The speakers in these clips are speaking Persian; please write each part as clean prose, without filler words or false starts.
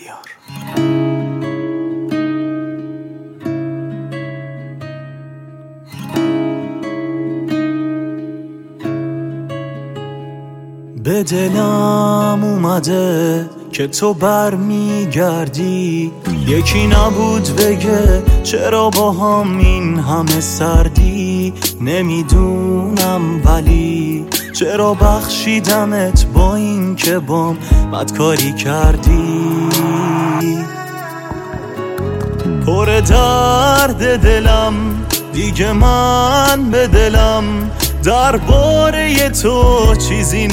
بختیار. به دلم اومده که تو برمیگردی، یکی نبود بگه چرا با هم این همه سردی. نمیدونم ولی چرا بخشیدمت با این که بام بدکاری کردی. پر درد دلم دیگه من به دلم درباره تو چیزی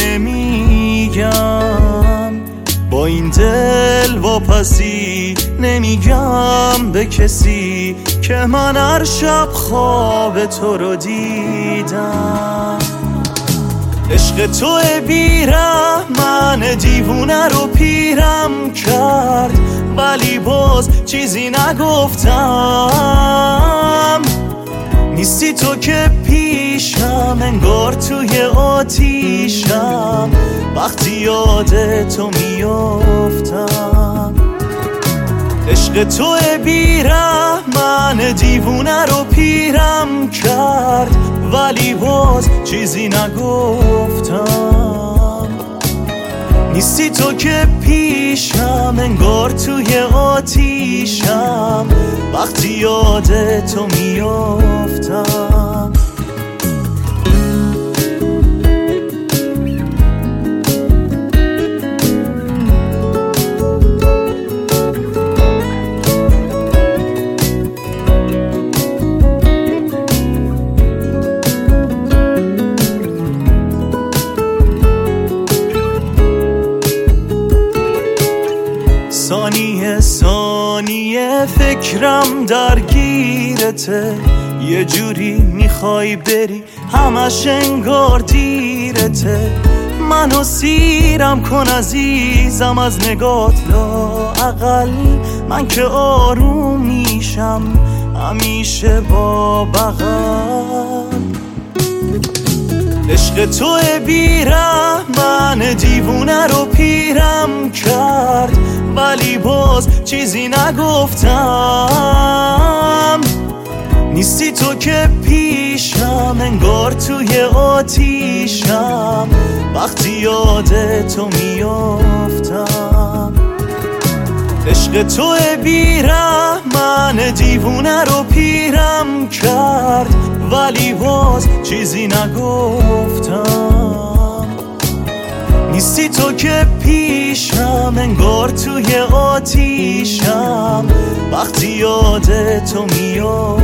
نمیگم. با این دل واپسی نمیگم به کسی که من هر شب خواب تو رو دیدم. عشق تو بی‌رحمن دیوونه رو پیرم کرد، ولی باز چیزی نگفتم. نیستی تو که پیشم، انگار توی آتیشم، وقتی یاد تو میافتم. عشق تو بی‌رحمن دیوونه رو پیرم کرد، ولی باز چیزی نگفتم. نیستی تو که پیشم، انگار توی آتیشم، وقتی یاد تو میافتم. ثانیه ثانیه فکرم درگیرته، یه جوری میخوای بری همش انگار دیرته. منو سیرم کن عزیزم از نگات، لااقل من که آروم میشم همیشه با بغل. عشق تو بی‌رحمن دیوونه رو پیرم کرد، ولی باز چیزی نگفتم. نیستی تو که پیشم، انگار توی آتیشم، وقتی یاد تو میافتم. عشق تو بی‌رحمن دیوونه رو پیرم کرد، ولی باز چیزی نگفتم. نیستی تو که پیشم، انگار توی آتیشم، وقتی یاد تو میافتم.